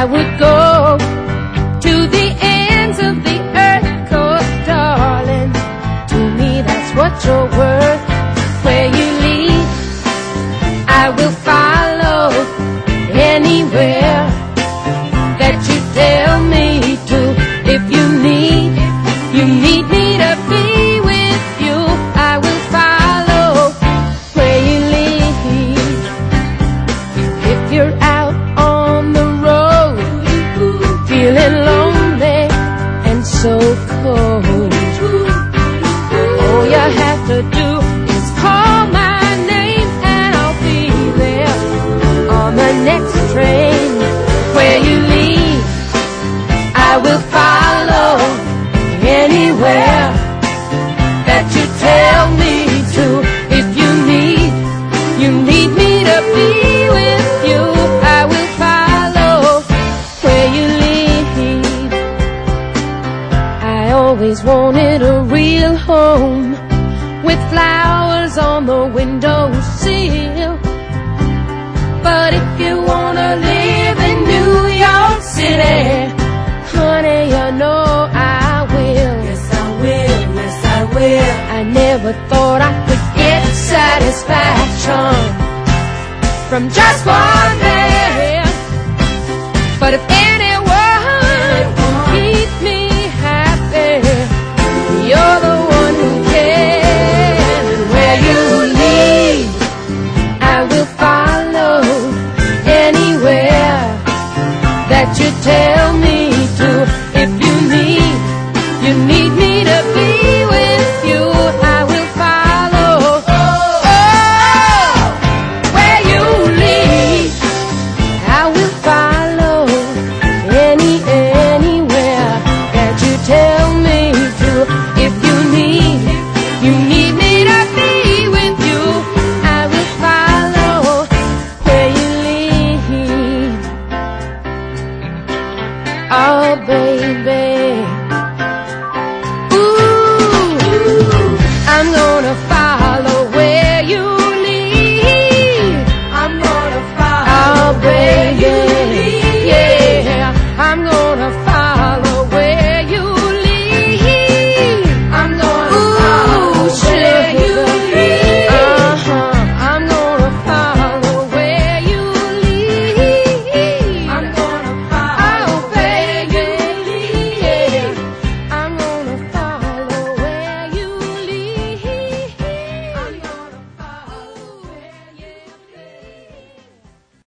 would go to the ends of the earth, 'cause darling, to me that's what you're worth. Where you lead, I will follow. Anywhere that you tell me to. If you need me to be with you, I will follow where you lead. If you're out on the road, feeling lonely and so cold, all you have to do is call my name and I'll be there on the next train. Where you lead, I will follow. Anywhere that you tell me to. If you need me to be with you, I will follow where you lead. I always wanted a real home with flowers on the windowsill. But if you wanna live in New York City, honey, you know I will. Yes, I will. Yes, I will. I never thought I could get satisfaction from just one man. But if anyone can keep me happy, you're the one who can. And where you lead, I will follow. Anywhere that you tell